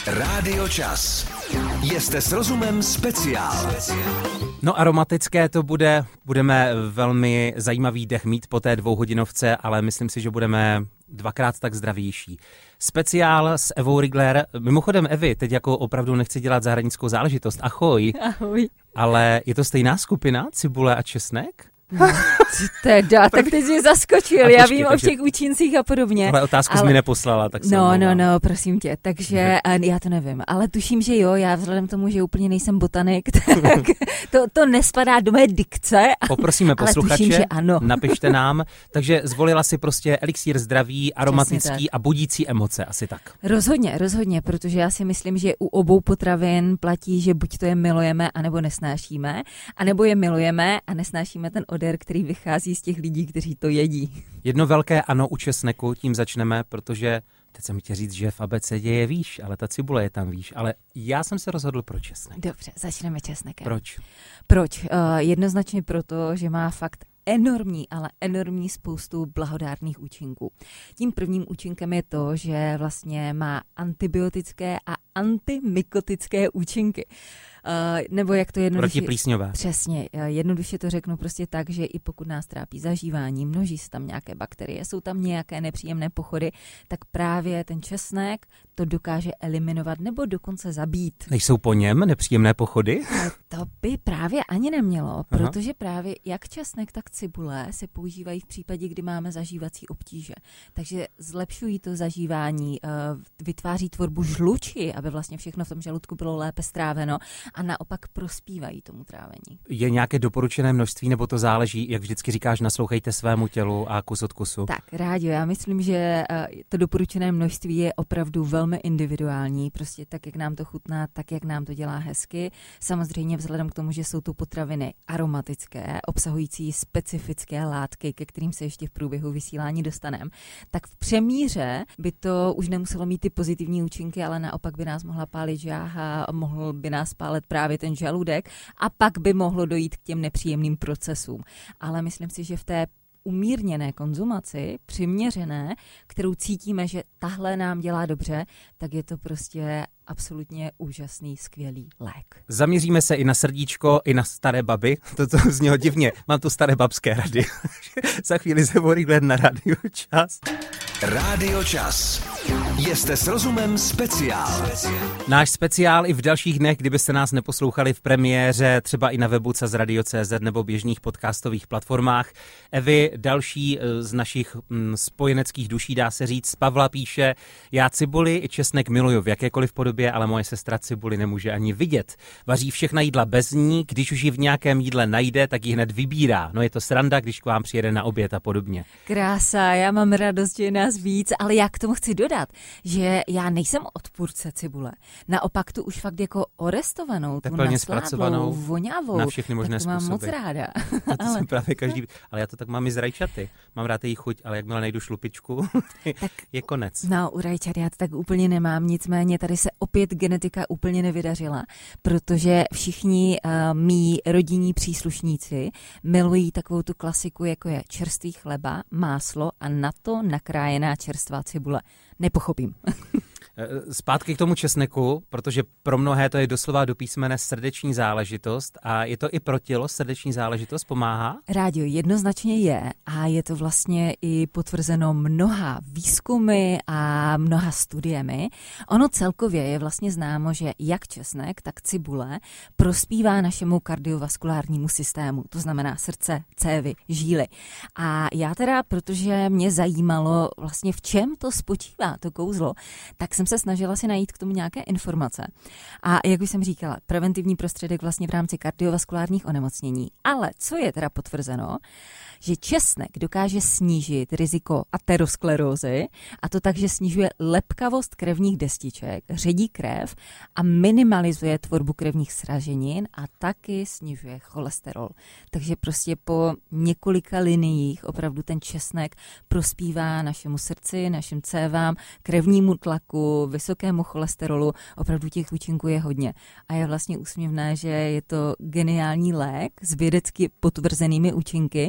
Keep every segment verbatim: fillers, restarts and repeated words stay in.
Rádio Čas. Jste s rozumem speciál. No aromatické to bude, budeme velmi zajímavý dech mít po té dvouhodinovce, ale myslím si, že budeme dvakrát tak zdravější. Speciál s Evou Rigler. Mimochodem Evi, teď jako opravdu nechci dělat zahradnickou záležitost. Ahoj. Ahoj. Ale je to stejná skupina, cibule a česnek? No, teda, tak ty jsi zaskočil, počkej, já vím takže... o těch účincích a podobně. Ale otázku ale... jsi mi neposlala, tak jsem No, mluvila. no, no, prosím tě, takže a já to nevím, ale tuším, že jo, já vzhledem k tomu, že úplně nejsem botanik, tak to, to nespadá do mé dikce. Poprosíme posluchače, tuším, že ano. Napište nám, takže zvolila si prostě elixír zdraví, aromatický a budící emoce, asi tak. Rozhodně, rozhodně, protože já si myslím, že u obou potravin platí, že buď to je milujeme, anebo nesnášíme, anebo je milujeme a nesnášíme ten odér, který vychází z těch lidí, kteří to jedí. Jedno velké ano u česneku, tím začneme, protože teď jsem chtěl říct, že v abecedě je výš, ale ta cibule je tam výš, ale já jsem se rozhodl pro česnek. Dobře, začneme česnekem. Proč? Proč? Uh, jednoznačně proto, že má fakt enormní, ale enormní spoustu blahodárných účinků. Tím prvním účinkem je to, že vlastně má antibiotické a antimykotické účinky. Uh, nebo jak to jednoduše... Protiplísňové. Přesně. Uh, jednoduše to řeknu prostě tak, že i pokud nás trápí zažívání, množí se tam nějaké bakterie, jsou tam nějaké nepříjemné pochody, tak právě ten česnek to dokáže eliminovat nebo dokonce zabít. Nejsou po něm nepříjemné pochody? To by právě ani nemělo, Aha. protože právě jak česnek, tak cibule se používají v případě, kdy máme zažívací obtíže. Takže zlepšují to zažívání, vytváří tvorbu žluči, aby vlastně všechno v tom žaludku bylo lépe stráveno a naopak prospívají tomu trávení. Je nějaké doporučené množství, nebo to záleží, jak vždycky říkáš, naslouchejte svému tělu a kus od kusu? Tak, rádi, já myslím, že to doporučené množství je opravdu velmi individuální, prostě tak, jak nám to chutná, tak, jak nám to dělá hezky. Samozřejmě vzhledem k tomu, že jsou to potraviny aromatické, obsahující specifické látky, ke kterým se ještě v průběhu vysílání dostaneme, tak v přemíře by to už nemuselo mít ty pozitivní účinky, ale naopak by nás mohla pálit žáha, mohl by nás pálit právě ten žaludek a pak by mohlo dojít k těm nepříjemným procesům. Ale myslím si, že v té umírněné konzumaci, přiměřené, kterou cítíme, že tahle nám dělá dobře, tak je to prostě absolutně úžasný, skvělý lék. Zaměříme se i na srdíčko, i na staré baby. To, to znělo divně. Mám tu staré babské rady. Za chvíli se budu gled na Rádio Čas. Rádio Čas. Jste s rozumem speciál. Náš speciál i v dalších dnech, kdybyste nás neposlouchali v premiéře, třeba i na webu cas radio tečka cé zet nebo běžných podcastových platformách. Evi, další z našich mm, spojeneckých duší, dá se říct, Pavla píše: já cibuli i česnek miluju v jakékoliv podobě, ale moje sestra cibuli nemůže ani vidět. Vaří všechna jídla bez ní, když už ji v nějakém jídle najde, tak ji hned vybírá. No je to sranda, když k vám přijede na oběd a podobně. Krása, já mám radost, že je nás víc, ale já k tomu chci dodat, že já nejsem odpůrce cibule. Naopak tu už fakt jako orestovanou, tu naskládlou, voňavou, na všechny možné tak to mám způsoby. moc ráda. To, to ale... právě každý, ale já to tak mám i z rajčaty. Mám rád její chuť, ale jakmile najdu šlupičku, tak, je konec. No, u rajčat já to tak úplně nemám, nicméně tady se opět genetika úplně nevydařila, protože všichni uh, mí rodinní příslušníci milují takovou tu klasiku, jako je čerstvý chleba, máslo a na to nakrájená čerstvá cibule. Nepochopím. Zpátky k tomu česneku, protože pro mnohé to je doslova do písmene srdeční záležitost a je to i pro tělo srdeční záležitost, pomáhá? Rádio jednoznačně je a je to vlastně i potvrzeno mnoha výzkumy a mnoha studiemi. Ono celkově je vlastně známo, že jak česnek, tak cibule prospívá našemu kardiovaskulárnímu systému, to znamená srdce, cévy, žíly. A já teda, protože mě zajímalo vlastně v čem to spočívá, to kouzlo, tak jsem se snažila si najít k tomu nějaké informace. A jak už jsem říkala, preventivní prostředek vlastně v rámci kardiovaskulárních onemocnění. Ale co je teda potvrzeno, že česnek dokáže snížit riziko aterosklerózy, a to tak, že snižuje lepkavost krevních destiček, ředí krev a minimalizuje tvorbu krevních sraženin a taky snižuje cholesterol. Takže prostě po několika liniích opravdu ten česnek prospívá našemu srdci, našim cévám, krevnímu tlaku, vysokému cholesterolu, opravdu těch účinků je hodně. A je vlastně úsměvné, že je to geniální lék s vědecky potvrzenými účinky,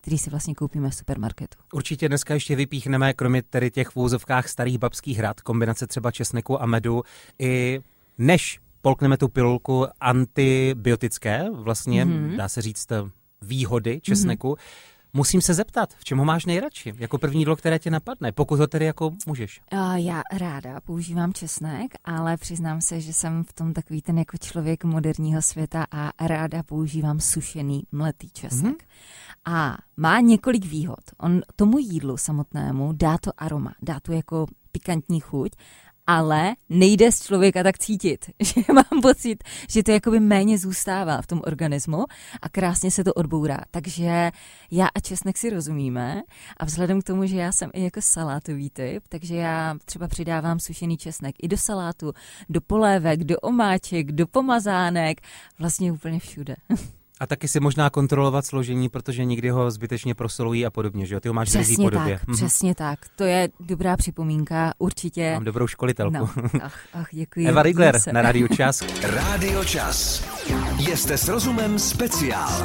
který si vlastně koupíme v supermarketu. Určitě dneska ještě vypíchneme, kromě tedy těch v úvozovkách starých babských rad, kombinace třeba česneku a medu, i než polkneme tu pilulku antibiotické, vlastně mm-hmm. dá se říct výhody česneku, mm-hmm. musím se zeptat, v čem ho máš nejradši? Jako první jídlo, které tě napadne, pokud ho tedy jako můžeš. Uh, já ráda používám česnek, ale přiznám se, že jsem v tom takový ten jako člověk moderního světa a ráda používám sušený mletý česnek. Mm-hmm. A má několik výhod. On tomu jídlu samotnému dá to aroma, dá to jako pikantní chuť, ale nejde z člověka tak cítit, že mám pocit, že to jakoby méně zůstává v tom organismu a krásně se to odbourá. Takže já a česnek si rozumíme a vzhledem k tomu, že já jsem i jako salátový typ, takže já třeba přidávám sušený česnek i do salátu, do polévek, do omáček, do pomazánek, vlastně úplně všude. A taky si možná kontrolovat složení, protože někdy ho zbytečně prosolují a podobně, že jo? Ty ho máš v rizí podobě. Tak, přesně tak, to je dobrá připomínka, určitě. Mám dobrou školitelku. No, ach, ach, děkuji. Eva Rigler na Rádiu Čas. Rádio Čas. Jste s rozumem speciál.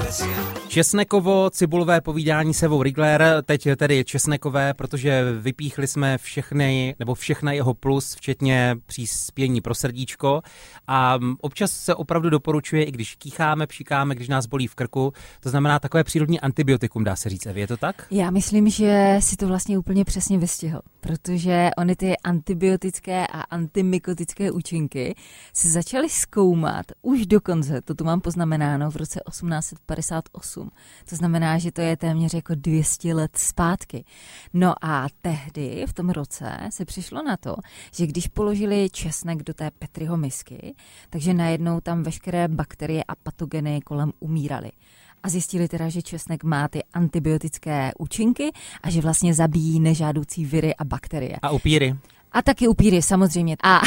Česnekovo-cibulové povídání s Evou Rigler, teď tedy česnekové, protože vypíchli jsme všechny, nebo všechna jeho plus, včetně příspění pro srdíčko a občas se opravdu doporučuje, i když kýcháme, pšíkáme, když nás bolí v krku, to znamená takové přírodní antibiotikum, dá se říct, Evi, je to tak? Já myslím, že si to vlastně úplně přesně vystihl, protože ony ty antibiotické a antimykotické účinky se začaly zkoumat už dokonce, to tu mám poznamenáno, v roce osmnáct set padesát osm. To znamená, že to je téměř jako dvě stě let zpátky. No a tehdy, v tom roce, se přišlo na to, že když položili česnek do té Petriho misky, takže najednou tam veškeré bakterie a patogeny kolem umíraly. A zjistili teda, že česnek má ty antibiotické účinky a že vlastně zabíjí nežádoucí viry a bakterie. A upíry. A taky upíry, samozřejmě. A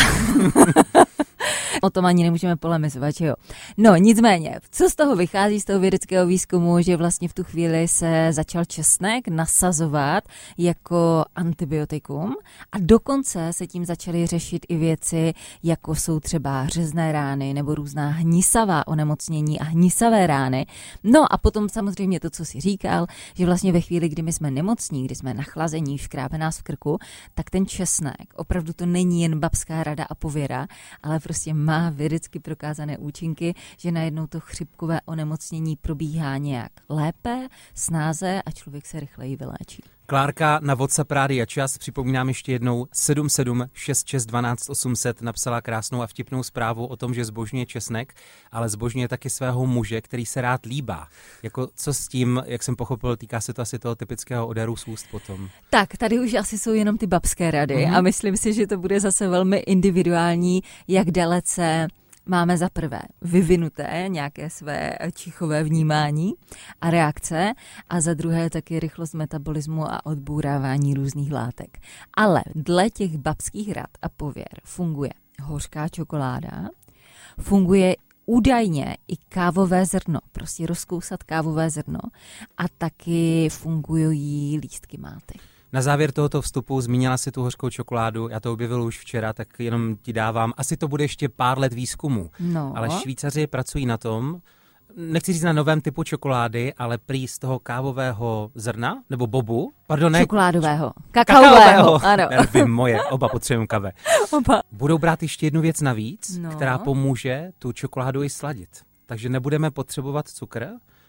o tom ani nemůžeme polemizovat, že jo. No, nicméně, co z toho vychází z toho vědeckého výzkumu, že vlastně v tu chvíli se začal česnek nasazovat jako antibiotikum a dokonce se tím začaly řešit i věci, jako jsou třeba řezné rány nebo různá hnisavá onemocnění a hnisavé rány. No a potom samozřejmě to, co jsi říkal, že vlastně ve chvíli, kdy my jsme nemocní, kdy jsme nachlazení, škrábe nás v krku, tak ten česnek, opravdu to není jen babská rada a pověra, ale prostě má vědecky prokázané účinky, že najednou to chřipkové onemocnění probíhá nějak lépe, snáze a člověk se rychleji vyléčí. Klárka na WhatsApp Rádia Čas, připomínám ještě jednou, sedm sedm šest šest jedna dva osm set napsala krásnou a vtipnou zprávu o tom, že zbožňuje česnek, ale zbožňuje taky svého muže, který se rád líbá. Jako co s tím, jak jsem pochopil, týká se to asi toho typického oderu z úst potom. Tak, tady už asi jsou jenom ty babské rady mm-hmm. a myslím si, že to bude zase velmi individuální, jak dalece máme za prvé vyvinuté nějaké své čichové vnímání a reakce a za druhé taky rychlost metabolismu a odbourávání různých látek. Ale dle těch babských rad a pověr funguje hořká čokoláda, funguje údajně i kávové zrno, prostě rozkousat kávové zrno a taky fungují lístky máty. Na závěr tohoto vstupu zmínila si tu hořkou čokoládu, já to objevil už včera, tak jenom ti dávám, asi to bude ještě pár let výzkumu, no. Ale Švýcaři pracují na tom, nechci říct na novém typu čokolády, ale prý z toho kávového zrna, nebo bobu, pardon, ne. Čokoládového, kakaového, ano. Nervy moje, oba potřebujeme kave. Oba. Budou brát ještě jednu věc navíc, no. která pomůže tu čokoládu i sladit. Takže nebudeme potřebovat cukr,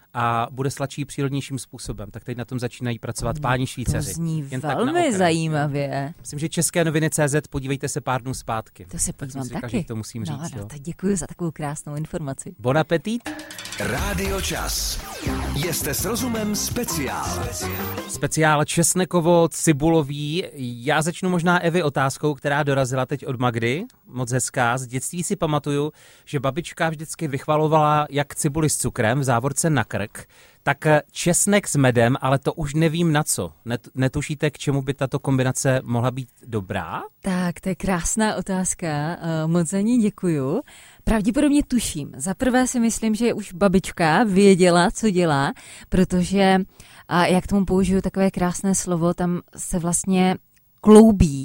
a bude sladší přírodnějším způsobem. Tak teď na tom začínají pracovat páni Švýcaři. To zní Jen velmi zajímavě. Myslím, že České noviny tečka cé zet, podívejte se pár dnů zpátky. To se podívám říkal, taky. Že to musím no, říct. No, jo. tak děkuji za takovou krásnou informaci. Bon appetit. Rádio Čas. Jste s rozumem speciál. Speciál česnekovo-cibulový. Já začnu možná Evi otázkou, která dorazila teď od Magdy. Moc hezká. Z dětství si pamatuju, že babička vždycky vychvalovala jak cibuli s cukrem v závorce na krk, tak česnek s medem, ale to už nevím na co. Netušíte, k čemu by tato kombinace mohla být dobrá? Tak, to je krásná otázka. Moc za ní děkuju. Pravděpodobně tuším. Za prvé si myslím, že už babička věděla, co dělá, protože, a jak tomu použiju takové krásné slovo, tam se vlastně kloubí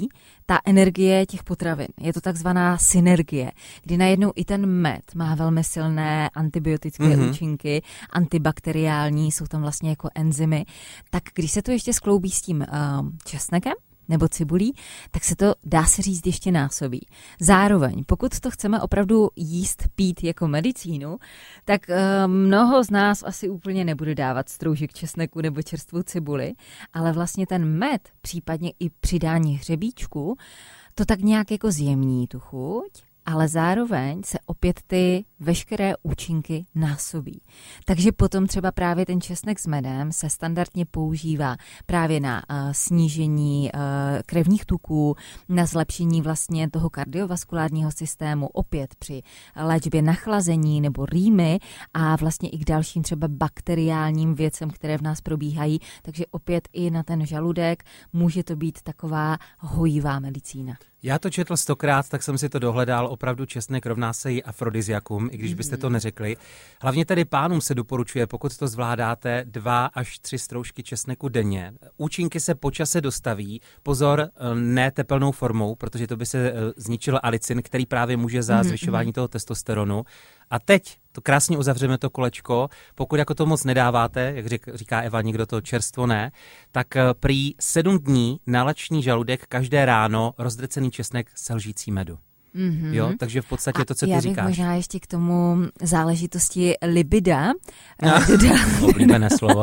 ta energie těch potravin. Je to takzvaná synergie, kdy najednou i ten med má velmi silné antibiotické mm-hmm. účinky, antibakteriální, jsou tam vlastně jako enzymy. Tak když se to ještě skloubí s tím uh, česnekem, nebo cibulí, tak se to, dá se říct, ještě násobí. Zároveň, pokud to chceme opravdu jíst, pít jako medicínu, tak uh, mnoho z nás asi úplně nebude dávat stroužek česneku nebo čerstvou cibuli, ale vlastně ten med, případně i přidání hřebíčku, to tak nějak jako zjemní tu chuť, ale zároveň se opět ty veškeré účinky násobí. Takže potom třeba právě ten česnek s medem se standardně používá právě na uh, snížení uh, krevních tuků, na zlepšení vlastně toho kardiovaskulárního systému, opět při léčbě nachlazení nebo rýmy a vlastně i k dalším třeba bakteriálním věcem, které v nás probíhají. Takže opět i na ten žaludek může to být taková hojivá medicína. Já to četl stokrát, tak jsem si to dohledal. Opravdu česnek rovná se i afrodiziakum, i když byste to neřekli. Hlavně tedy pánům se doporučuje, pokud to zvládáte, dva až tři stroužky česneku denně. Účinky se po čase dostaví. Pozor, ne tepelnou formou, protože to by se zničil alicin, který právě může za zvyšování toho testosteronu. A teď to krásně uzavřeme to kolečko. Pokud jako to moc nedáváte, jak řek, říká Eva, nikdo to čerstvo ne, tak prý sedm dní na lační žaludek každé ráno rozdrcený česnek s lžící medu. Mm-hmm. Jo, takže v podstatě a to, co ty já říkáš. Já bych možná ještě k tomu záležitosti libida no, dodala, oblíbené slovo.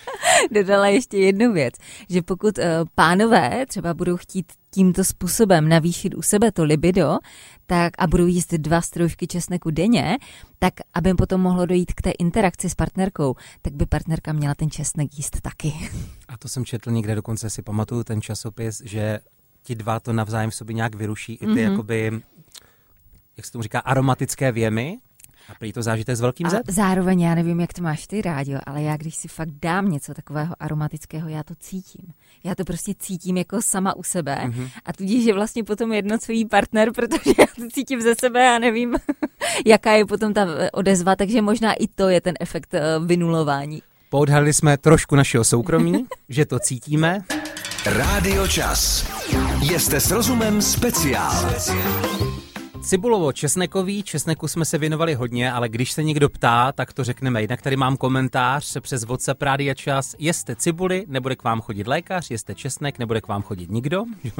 dodala ještě jednu věc, že pokud uh, pánové třeba budou chtít tímto způsobem navýšit u sebe to libido, tak a budou jíst dva stroužky česneku denně, tak aby potom mohlo dojít k té interakci s partnerkou, tak by partnerka měla ten česnek jíst taky. A to jsem četl někde, dokonce si pamatuju ten časopis, že ti dva to navzájem v sobě nějak vyruší, i ty mm-hmm. jakoby, jak se tomu říká, aromatické věmy. A prý to zážitek s velkým Z. Zároveň já nevím, jak to máš ty, Ráďo, ale já když si fakt dám něco takového aromatického, já to cítím. Já to prostě cítím jako sama u sebe mm-hmm. a tudíž je vlastně potom jedno, co jí partner, protože já to cítím ze sebe a nevím, jaká je potom ta odezva, takže možná i to je ten efekt vynulování. Poodhalili jsme trošku našeho soukromí, že to cítíme. Rádio Čas. Jste s rozumem speciál. Cibulovo-česnekový, česneku jsme se věnovali hodně, ale když se někdo ptá, tak to řekneme. Jinak tady mám komentář přes WhatsApp Rádia Čas. Jeste cibuli, nebude k vám chodit lékař, jeste česnek, nebude k vám chodit nikdo.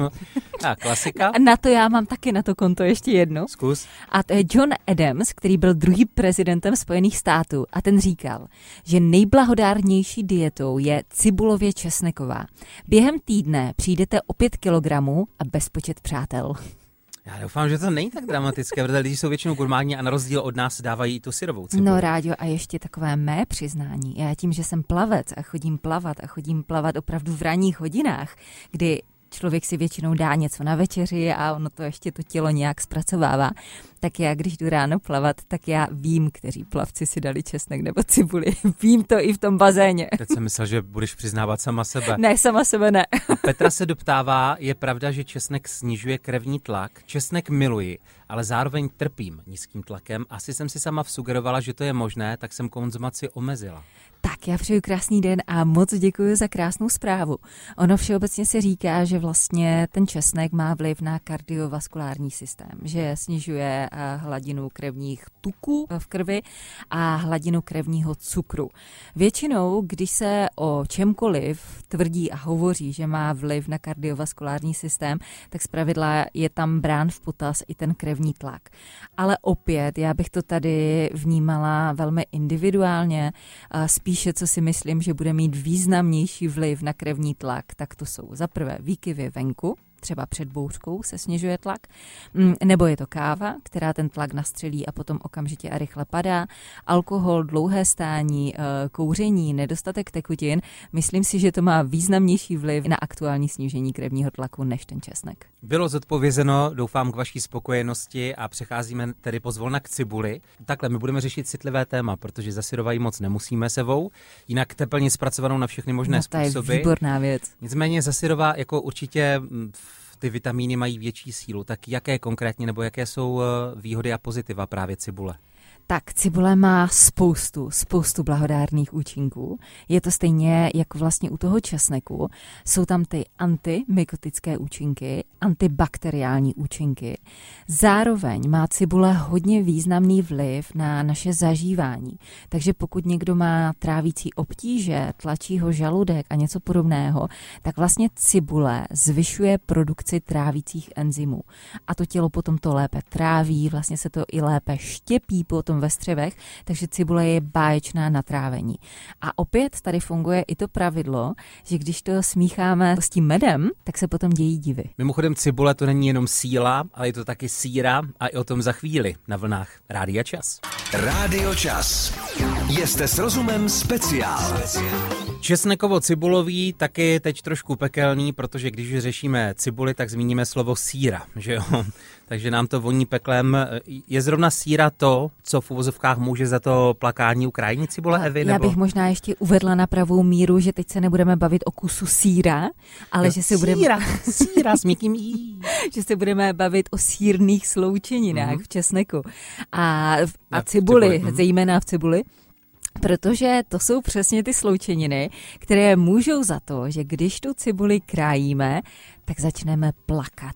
A klasika. A na to já mám taky na to konto ještě jedno. Zkus. A to je John Adams, který byl druhý prezidentem Spojených států a ten říkal, že nejblahodárnější dietou je cibulově česneková. Během týdne přijdete o pět kilogramů a bezpočet přátel. Já doufám, že to není tak dramatické, protože lidi jsou většinou gurmádní a na rozdíl od nás dávají tu syrovou cibuli. No Ráďo, a ještě takové mé přiznání. Já tím, že jsem plavec a chodím plavat a chodím plavat opravdu v ranních hodinách, kdy člověk si většinou dá něco na večeři a ono to ještě to tělo nějak zpracovává, tak já, když jdu ráno plavat, tak já vím, kteří plavci si dali česnek nebo cibuli. Vím to i v tom bazéně. Teď jsem myslel, že budeš přiznávat sama sebe. Ne, sama sebe ne. Petra se doptává, je pravda, že česnek snižuje krevní tlak. Česnek miluji, ale zároveň trpím nízkým tlakem. Asi jsem si sama vsugerovala, že to je možné, tak jsem konzumaci omezila. Tak, já přeju krásný den a moc děkuji za krásnou zprávu. Ono všeobecně se říká, že vlastně ten česnek má vliv na kardiovaskulární systém, že snižuje hladinu krevních tuků v krvi a hladinu krevního cukru. Většinou, když se o čemkoliv tvrdí a hovoří, že má vliv na kardiovaskulární systém, tak zpravidla je tam brán v potaz i ten krevní tlak. Ale opět, já bych to tady vnímala velmi individuálně, spíše co si myslím, že bude mít významnější vliv na krevní tlak, tak to jsou za prvé výkyvy venku, třeba před bouřkou se snižuje tlak, nebo je to káva, která ten tlak nastřelí a potom okamžitě a rychle padá, alkohol, dlouhé stání, kouření, nedostatek tekutin, myslím si, že to má významnější vliv na aktuální snížení krevního tlaku než ten česnek. Bylo zodpovězeno, doufám, k vaší spokojenosti a přecházíme tedy pozvolna k cibuli. Takhle, my budeme řešit citlivé téma, protože zasyrovat moc nemusíme sebou, jinak teplně zpracovanou na všechny možné no, způsoby. To je výborná věc. Nicméně zasyrová jako určitě ty vitamíny mají větší sílu, tak jaké konkrétně nebo jaké jsou výhody a pozitiva právě cibule? Tak cibule má spoustu, spoustu blahodárných účinků. Je to stejně jako vlastně u toho česneku. Jsou tam ty antimykotické účinky, antibakteriální účinky. Zároveň má cibule hodně významný vliv na naše zažívání. Takže pokud někdo má trávící obtíže, tlačí ho žaludek a něco podobného, tak vlastně cibule zvyšuje produkci trávicích enzymů. A to tělo potom to lépe tráví, vlastně se to i lépe štěpí potom ve střevech, takže cibule je báječná na trávení. A opět tady funguje i to pravidlo, že když to smícháme s tím medem, tak se potom dějí divy. Mimochodem cibule to není jenom síla, ale je to taky síra a i o tom za chvíli na vlnách Rádia Čas. Rádio Čas. Jste s rozumem speciál. Česnekovo-cibulový taky teď trošku pekelný, protože když řešíme cibuli, tak zmíníme slovo síra, že jo? Takže nám to voní peklem. Je zrovna síra to, co v uvozovkách může za to plakání u krajní cibule, Evy? Já nebo? bych možná ještě uvedla na pravou míru, že teď se nebudeme bavit o kusu síra, ale jo, že se budeme... Síra, síra s měkkým í. že se budeme bavit o sírných sloučeninách mm-hmm. v česneku. A, a v cibuli, cibuli. Mm-hmm. zejména v cibuli. Protože to jsou přesně ty sloučeniny, které můžou za to, že když tu cibuli krájíme, tak začneme plakat.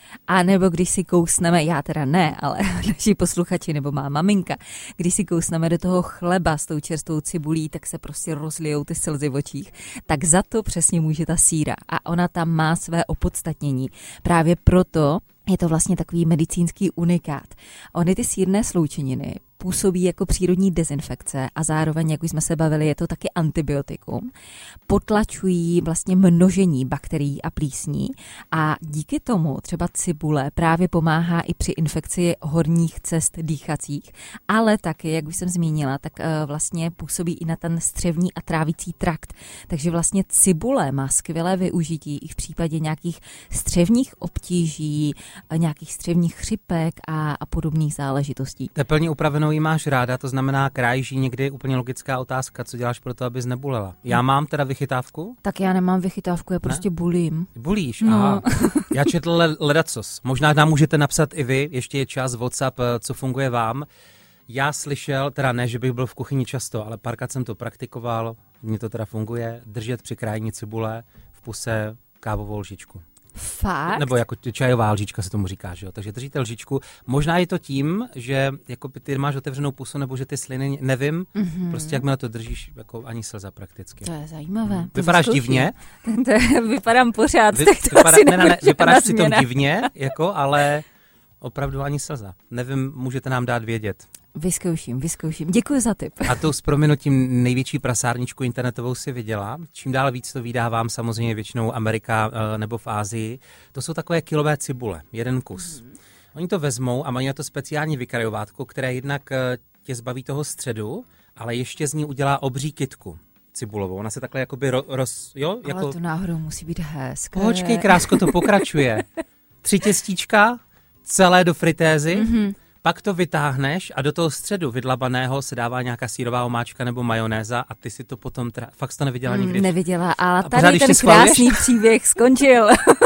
A nebo když si kousneme, já teda ne, ale naši posluchači nebo má maminka, když si kousneme do toho chleba s tou čerstvou cibulí, tak se prostě rozlijou ty slzy v očích. Tak za to přesně může ta síra. A ona tam má své opodstatnění. Právě proto je to vlastně takový medicínský unikát. Ony ty sírné sloučeniny působí jako přírodní dezinfekce a zároveň, jak už jsme se bavili, je to taky antibiotikum. Potlačují vlastně množení bakterií a plísní a díky tomu třeba cibule právě pomáhá i při infekci horních cest dýchacích, ale taky, jak už jsem zmínila, tak vlastně působí i na ten střevní a trávicí trakt. Takže vlastně cibule má skvělé využití i v případě nějakých střevních obtíží, nějakých střevních chřipek a, a podobných záležitostí. Tepelně upravenou ji máš ráda, to znamená, krájíš ji někdy, úplně logická otázka, co děláš pro to, abys nebulela. Já mám teda vychytávku? Tak já nemám vychytávku, já prostě ne? bulím. Bulíš? No. Aha. Já četl le- ledacos. Možná nám můžete napsat i vy, ještě je čas WhatsApp, co funguje vám. Já slyšel, teda ne, že bych byl v kuchyni často, ale párkrát jsem to praktikoval, mně to teda funguje, držet při krájení cibule v puse kávovou lžičku. Fakt? Nebo jako čajová lžička se tomu říká, že jo? Takže držíte lžičku. Možná je to tím, že jako ty máš otevřenou pusu, nebo že ty sliny, nevím, mm-hmm. prostě jakmile to držíš, jako ani slza prakticky. To je zajímavé. Mm. Vypadáš divně? To je, vypadám pořád, Vy, tak to vypadá, asi ne, ne, ne, vypadáš přitom změna. divně, jako, ale opravdu ani slza. Nevím, můžete nám dát vědět. Vyzkouším, vyzkouším. Děkuji za tip. A tu s prominutím největší prasárničku internetovou si viděla. Čím dál víc to vydávám, samozřejmě většinou Amerika nebo v Ázii. To jsou takové kilové cibule, jeden kus. Mm. Oni to vezmou a mají na to speciální vykrajovátko, které jednak tě zbaví toho středu, ale ještě z ní udělá obří kytku cibulovou. Ona se takhle jakoby ro, roz... Jo, ale jako... to náhodou musí být hezké. Počkej, krásko, to pokračuje. Tři těstíčka, celé do fritézy, mm-hmm. Pak to vytáhneš a do toho středu vydlabaného se dává nějaká sýrová omáčka nebo majonéza a ty si to potom, teda, fakt jsi to neviděla nikdy? Mm, neviděla, ale a tady pořád, ten krásný příběh skončil.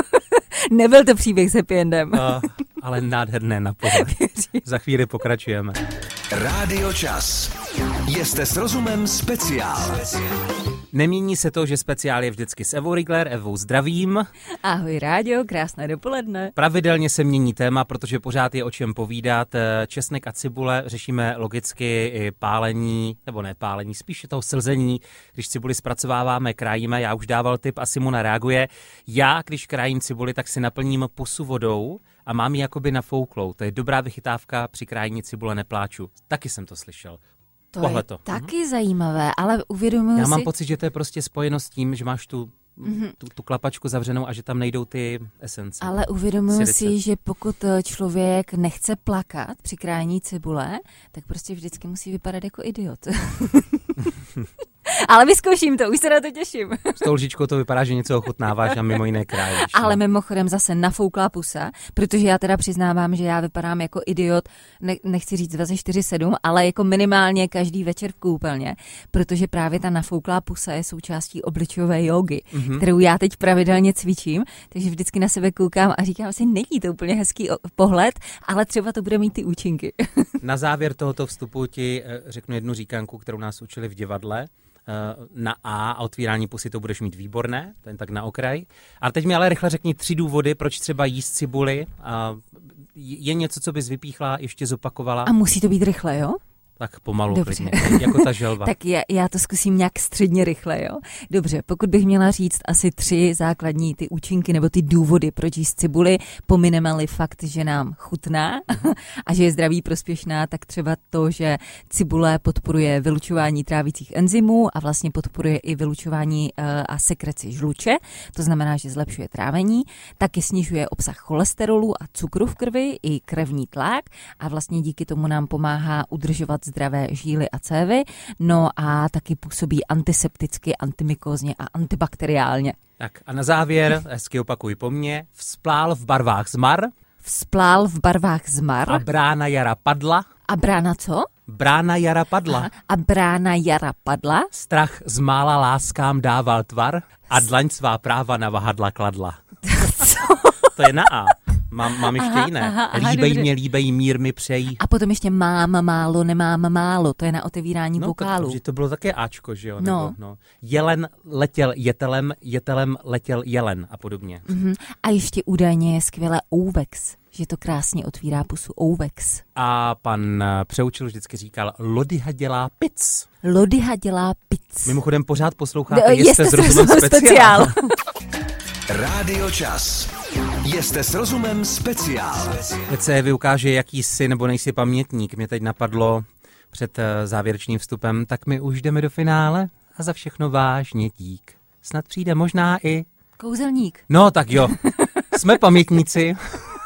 Nebyl to příběh s happy endem. Uh, ale nádherné na pohled. Za chvíli pokračujeme. Rádio Čas. Jste s rozumem speciál. Nemění se to, že speciál je vždycky s Evou Rigler. Evou zdravím. Ahoj rádio, krásné dopoledne. Pravidelně se mění téma, protože pořád je o čem povídat. Česnek a cibule řešíme logicky i pálení, nebo ne pálení, spíš toho slzení. Když cibuli zpracováváme, krájíme, já už dával tip a Simona reaguje. Já, když krájím cibuli, tak si naplním pusu vodou a mám ji jakoby nafouklou. To je dobrá vychytávka, při krájení cibule nepláču. Taky jsem to slyšel. To Pohleto. je taky mhm. zajímavé, ale uvědomuji si... Já mám pocit, že to je prostě spojeno s tím, že máš tu, mm-hmm. tu, tu klapačku zavřenou a že tam nejdou ty esence. Ale uvědomuji Silice. si, že pokud člověk nechce plakat při krájení cibule, tak prostě vždycky musí vypadat jako idiot. Ale vyzkouším to, už se na to těším. S tou lžičkou to vypadá, že něco ochutnáváš a mimo jiné krájíš. Ale mimochodem zase nafouklá pusa, protože já teda přiznávám, že já vypadám jako idiot, ne, nechci říct dvacet čtyři sedm, ale jako minimálně každý večer v koupelně, protože právě ta nafouklá pusa je součástí obličejové jógy, mm-hmm. kterou já teď pravidelně cvičím, takže vždycky na sebe koukám a říkám si, není to úplně hezký pohled, ale třeba to bude mít ty účinky. Na závěr tohoto vstupu ti řeknu jednu říkanku, kterou nás učili v divadle. Na A a otvírání pusy to budeš mít výborné, to jen tak na okraj. A teď mi ale rychle řekni tři důvody, proč třeba jíst cibuli. Je něco, co bys vypíchla, ještě zopakovala? A musí to být rychle, jo? Tak pomalu, Dobře. klidně, jako ta želva. Tak já, já to zkusím nějak středně rychle, jo? Dobře, pokud bych měla říct asi tři základní ty účinky nebo ty důvody, proč jíst cibuli, pomineme-li fakt, že nám chutná a že je zdraví prospěšná, tak třeba to, že cibule podporuje vylučování trávicích enzymů a vlastně podporuje i vylučování uh, a sekreci žluče, to znamená, že zlepšuje trávení, taky snižuje obsah cholesterolu a cukru v krvi i krevní tlak a vlastně díky tomu nám pomáhá udržovat zdravé žíly a cévy, no a taky působí antisepticky, antimykózně a antibakteriálně. Tak a na závěr, hezky opakuj po mně, vzplál v barvách zmar. Vzplál v barvách zmar. A brána jara padla. A brána co? Brána jara padla. Aha. A brána jara padla. Strach z mála láskám dával tvar a dlaň svá práva na vahadla kladla. Co? To je na A. Mám, mám ještě aha, jiné. Aha, aha, líbej dobře. mě, líbej, mír mi přejí. A potom ještě mám málo, nemám málo. To je na otevírání no, vokálu. No, to bylo také Ačko, že jo? No. Nebo, no. Jelen letěl jetelem, jetelem letěl jelen a podobně. Mm-hmm. A ještě údajně je skvělé Ouvex, že to krásně otvírá pusu Ouvex. A pan Přeučil vždycky říkal, Lodyha dělá pic. Lodyha dělá pic. Mimochodem pořád posloucháte no, Jste s rozumem speciál. Rádio Čas. Jste s rozumem speciál. Teď se Evy ukáže, jaký jsi nebo nejsi pamětník. Mě teď napadlo před závěrečným vstupem, tak my už jdeme do finále a za všechno vážně dík. Snad přijde možná i... Kouzelník. No tak jo, jsme pamětníci.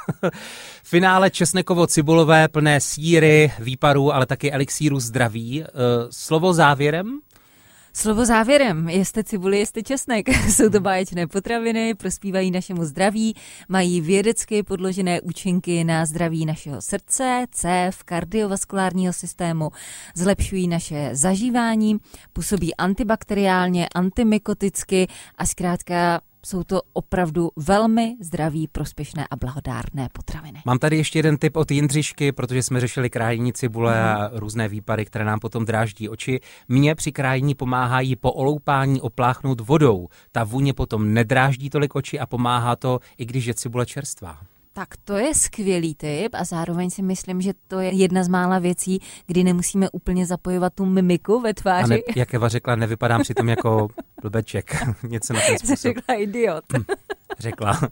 Finále česnekovo-cibulové, plné síry, výparů, ale taky elixíru zdraví. Slovo závěrem? Slovo závěrem, jeste cibuli, jeste česnek. Jsou to báječné potraviny, prospívají našemu zdraví, mají vědecky podložené účinky na zdraví našeho srdce, cév, kardiovaskulárního systému, zlepšují naše zažívání, působí antibakteriálně, antimykoticky a zkrátka jsou to opravdu velmi zdraví, prospěšné a blahodárné potraviny. Mám tady ještě jeden tip od Jindřišky, protože jsme řešili krájení cibule a různé výpary, které nám potom dráždí oči. Mně při krájení pomáhají po oloupání opláchnout vodou. Ta vůně potom nedráždí tolik oči a pomáhá to, i když je cibule čerstvá. Tak to je skvělý tip a zároveň si myslím, že to je jedna z mála věcí, kdy nemusíme úplně zapojovat tu mimiku ve tváři. A ne, jak Eva řekla, nevypadám přitom jako blbeček. Něco na ten způsob. Řekla idiot. Hm, řekla.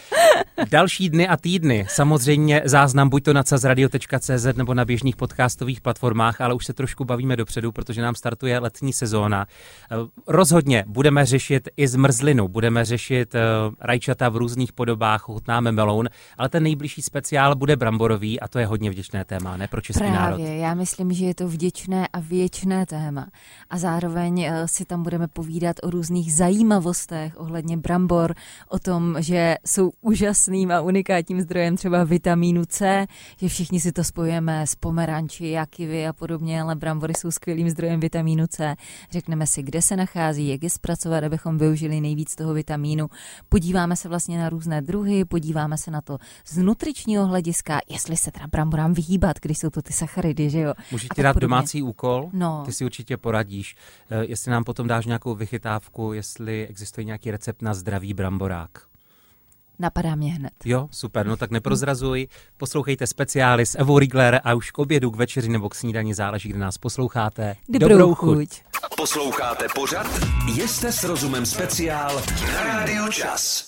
Další dny a týdny. Samozřejmě záznam buď to na cazradio tečka cé zet nebo na běžných podcastových platformách, ale už se trošku bavíme dopředu, protože nám startuje letní sezóna. Rozhodně budeme řešit i zmrzlinu, budeme řešit uh, rajčata v různých podobách, chutnáme meloun, ale ten nejbližší speciál bude bramborový a to je hodně vděčné téma, ne pro český Právě, národ. já myslím, že je to vděčné a věčné téma. A zároveň uh, si tam budeme povídat o různých zajímavostech ohledně brambor, o tom, že jsou úžasným a unikátním zdrojem třeba vitamínu C, že všichni si to spojujeme s pomeranči, jakivy a podobně, ale brambory jsou skvělým zdrojem vitamínu C. Řekneme si, kde se nachází, jak je zpracovat, abychom využili nejvíc toho vitamínu. Podíváme se vlastně na různé druhy, podíváme se na to z nutričního hlediska, jestli se teda bramborám vyhýbat, když jsou to ty sacharidy, že jo. Můžu ti dát podobně. Domácí úkol? No. Ty si určitě poradíš. Jestli nám potom dáš nějakou vychytávku, jestli existuje nějaký recept na zdravý bramborák. Napadá mě hned. Jo, super, no tak neprozrazuj. Poslouchejte speciály s Evou Riegler a už k obědu, k večeři nebo k snídani, záleží, kde nás posloucháte. Dobrou, Dobrou chuť. chuť. Posloucháte pořad Jste s rozumem speciál na Rádiu Čas.